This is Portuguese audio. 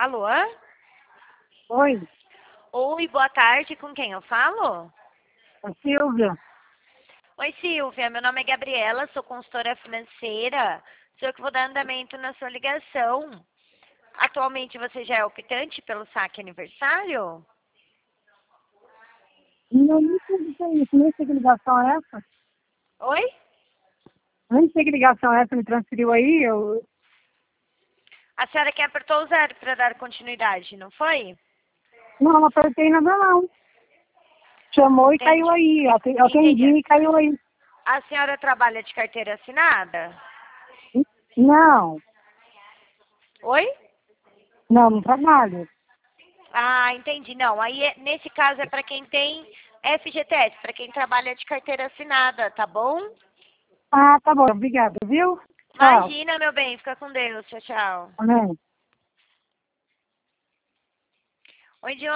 Alô? Oi, Oi, boa tarde. Com quem eu falo? é Silvia. Oi, Silvia. Meu nome é Gabriela, sou consultora financeira. Sou eu que vou dar andamento na sua ligação. Atualmente você já é optante pelo saque aniversário? Não, nem sei o que é isso, nem sei que ligação é essa. Oi? Nem sei que ligação é essa, me transferiu aí. A senhora que apertou o zero para dar continuidade, não foi? Não apertei nada não. Chamou e caiu Entendi. aí, Entendi. atendi e caiu aí. A senhora trabalha de carteira assinada? Não, Oi? não trabalho. Ah, entendi. Não, aí nesse caso é para quem tem FGTS, para quem trabalha de carteira assinada, tá bom? Ah, tá bom, obrigada, viu? Tchau. Imagina, meu bem, fica com Deus. Tchau, tchau. Amém. Oi,